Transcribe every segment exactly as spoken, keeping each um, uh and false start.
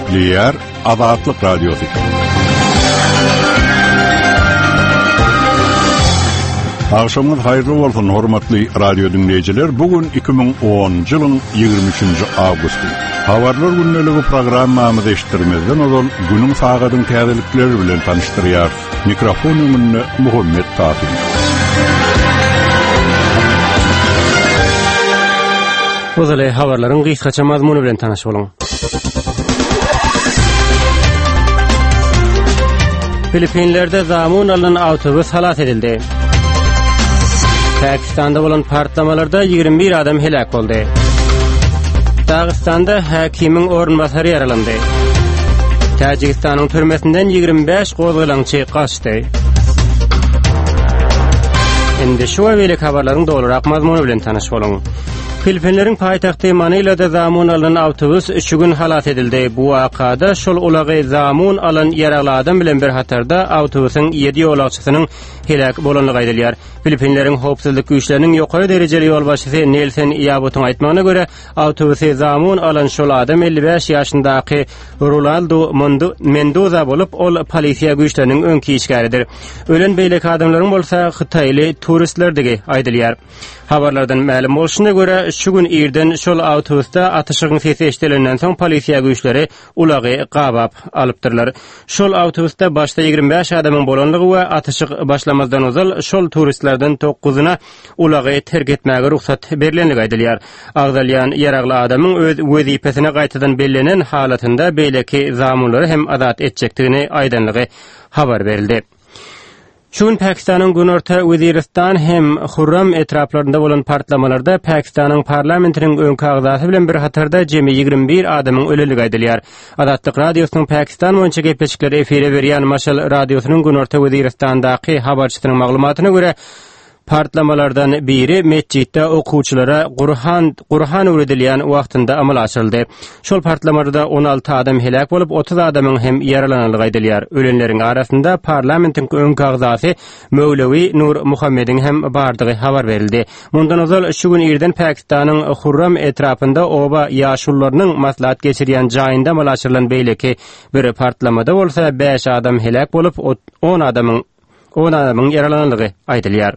Gepleyer Azatlyk Radiosu. Akşamınız hayırlı bolsun hormatly radio dinleyijiler. Bugün iki bin on ýylyň ýygrimi üçinji awgustu. Habarlar günneligi programmamyzy eşitdirmezden ol günüň sagatyň täzelikleri bilen tanıştyrýar. Mikrofonumy Muhammed Tafiq. Ozale habarlaryň gysgaça mazmuny bilen tanaş boluň. Filipinlerde zamun alınan autobus halat edildi. Pakistan'da bolan partlamalarda ýygrimi bir adam helak boldy. Dağıstanda hakimin orunbasary yaralandy. Tajikistanyň türmesinden ýygrimi beş gozgalançy gaçdy. Indi şu welik habarlaryň dolurak mazmuny bilen tanaş boluň. Filipinlerin paytahty Manilada zamun alınan autobus üç gün halat edildi. Bu wakada şol ulagy zamun alan ýaragly adam bilen bir hatarda autobusyň ýedi ýolagçysynyň helak bolanlygy aýdylýar. Filipinlerin howpsuzlyk güýçleriniň ýokary derejeli ýol başçysy Nelson Yabutyň aýtmagyna görä, autobusy zamun alan şol adam elli beş ýaşyndaky Rolando Mendoza bolup, ol polisiýa güýçleriniň öňki işgäridir. Ölen beýlek adamlaryň bolsa Hytaýly turistlerdige aýdylýar. Habarlardan ma'lum bolşuna görä, şu gün irden şol autobusda atyşygyň sesi eşitilenden soň polisiýa güýçleri ulagy gabap alypdyrlar. Şol autobusda başda ýygrimi beş adamyň bolanlygy we atyşyk başlamazdan ozal şol turistlerden dokuzyna ulagy terk etmäge ruhsat berilenligi aýdylýar. Agdalýan ýaragly adamyň öz wezipesine gaýtadan bellenen halatynda beýleki zamunlary hem azat etjekdigini aýdanlygy habar berildi. Şun Pakistanyň Günorta Waziristan hem Hurram etraplarynda bolan partlamalarda Pakistanyň parlamentiniň öňki agzasy bilen bir hatarda jemi ýygrimi bir adamyň öleligi aýdylýar. Azatlyk radiosynyň Pakistan boýunça gepleşikleri efire berýän Maşal radiosynyň Günorta Waziristandaky habarçysynyň maglumatyna görä, partlamalardan biri mesjidde okuwçylara Qur'an Qur'an öwredilýän wagtynda amal açyldy. Şol partlamarda on alty adam helak bolup, otuz adamyň hem yaralananlygy aýdylýar. Ölenleriň arasynda parlamentiň öňki agzasy Mevlevi Nur Muhammediň hem bardygy habar berildi. Mundan ozal şu gün irden Pakistanyň Hurram etrapynda oba ýaşullarynyň maslahat geçirýän jaýynda amal açylan beýleki bir partlamada bolsa beş adam helak bolup, on adamyň on adamyň yaralananlygy aýdylýar.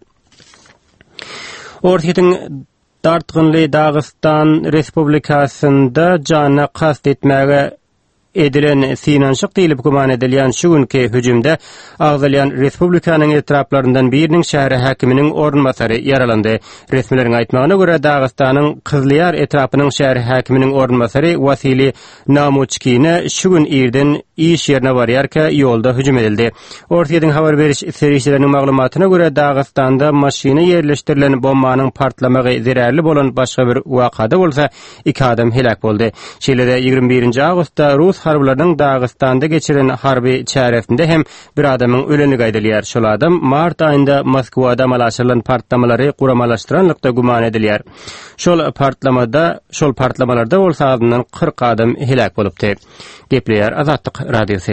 Ortaýyň Dartgynly Dağıstan Respublikasynda jana kast etmäge edilen sinanşyk diýilip guman edilýän şu günkü hüjümde Agdalýan Respublikanyň etraplaryndan biriniň şäher hakiminiň orunbasary yaralandy. Resmilerin aýtmagyna görä, Dağystanyň Kyzlyar etrapynyň şäher hakiminiň orunbasary Vasily Namuchkine şu gün irden iş ýerine barýarka ýolda hüjüm edildi. Ortaýyň habar beriş serişleriniň maglumatyna görä, Dağystanda maşyna ýerleşdirilen bombanyň partlamagy zerärli bolan başga bir wakada bolsa iki adam helak boldy. Şeýle-de ýygrimi birinji awgustda Rus harbylarynyň Dağystanda geçiren harby çäresinde hem bir adamyň ölenligi aýdylýar. Şol adam mart aýynda Moskwada amal açylan partlamalary guramalaşdyranlykda guman edilýär. Şol partlamada, şol partlamalarda bolsa azyndan kırk adam helak bolupdy. Gepleýär Azatlyk radiosu.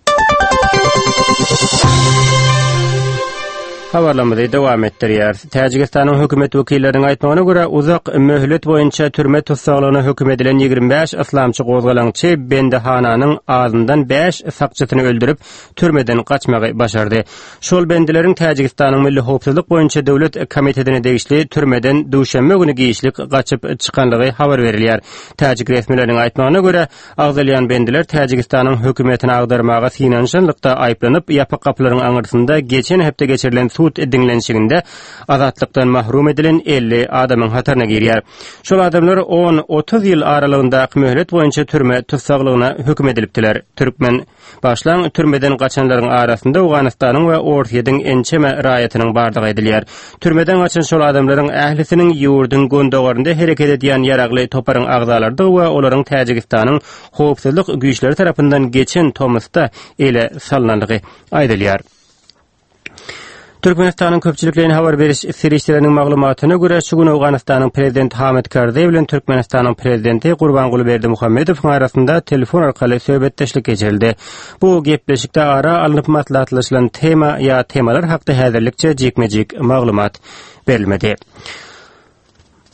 Habarlamady dowam etdirýär. Täjikistanyň hökümet wekilleriniň aýtmagyna görä, uzak möhlet boýunça türme tutsaglygyna hökm edilen ýygrimi beş islamçy gozgalançy bendehananyň azyndan beş sakçysyny öldürüp türmeden gaçmagy başardy. Şol bendileriň Täjikistanyň Milli Howpsuzlyk boýunça döwlet komitetine degişli türmeden duşanma güni giýişlik gaçyp çykanlygy habar berilýär. Täjik resmileriniň aýtmagyna görä, Agdalýan bendiler Täjikistanyň hökümetine agdarmaga sinanşanlykda aýplanyp, ýapyk gapylaryň aňyrsynda geçen hepde geçirilen sud edinlenşiginde azatlykdan mahrum edilen elli adamyň hatarına girýär. Şol adamlar on otuz ýyl aralygyndaky möhlet boýunça türme tutsaglygyna hökm edilipdiler. Türkmen başlan türmeden gaçanlaryň arasynda Awganistanyň we Ortaýyň ençeme raýatynyň bardygy aýdylýar. Türmeden gaçan şol adamlaryň ählisiniň ýurdun gondogarynda hereket edýän ýaragly toparyň agzalardy we olaryň Täjikistanyň howpsuzlyk güýçleri tarapyndan geçen Tomysta ele salnanlygy aýdylýar. Türkmenistanyň köpçüliklerini habar beriş serişleriniň maglumatyna görä, şu gün Awganistanyň prezidenti Hamid Karzai bilen Türkmenistanyň prezidenti Gurbanguly Berdimuhammedow arasynda telefon arkaly söhbetdeşlik geçirildi. Bu gepleşikde ara alınıp maslahatlaşylan tema ýa temalar hakda häzirlikçe jekmejek maglumat berilmedi.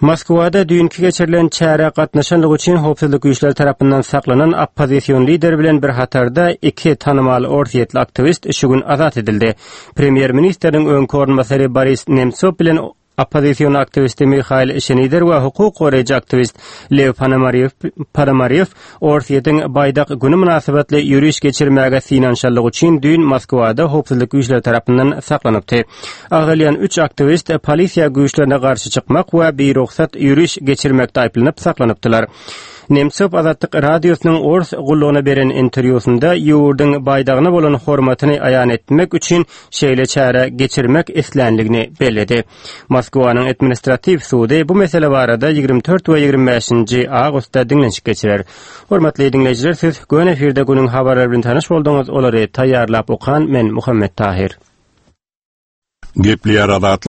Moskwada dünkü geçirilen çäre gatnaşanlyk üçin howpsuzlyk güýçleri tarapyndan saklanan opposision lider bilen bir hatarda iki tanymaly ortaýetli aktivist şu gün azat edildi. Premier ministeriň öňkorunmasary Boris Nemtsov bilen opposition aktivisti Mikhail Shenider we hukuk goraýjy aktivist Lev Panomaryev Panomaryev ortaýetiň baýdak güni münasibetli ýürüş geçirmäge finansiallyk üçin dün Moskwada howpsuzlyk güýçleri tarapyndan saklanypdy. Agdalyan üç aktivist polisiýa güýçlerine garşy çykmak we beýruhsat ýürüş geçirmekde aýplanyp saklanypdylar. Nemtsov Azatlyk radiosynyň Ors gullugyna beren interwýusunda ýurdyň baýdagyna bolan hormatyny aýan etmek üçin şeýle çäre geçirmek islenligini belledi. Moskwanyň administrativ sudy bu mesele barada ýygrimi dört we ýygrimi beşinji awgustda diňlenşik geçirer. Hormatly dinleýijiler, siz göň efirde günüň habarlary bilen tanyş bolduňyz. Olary taýýarlap okan men Muhammed Tahir. Gepli arada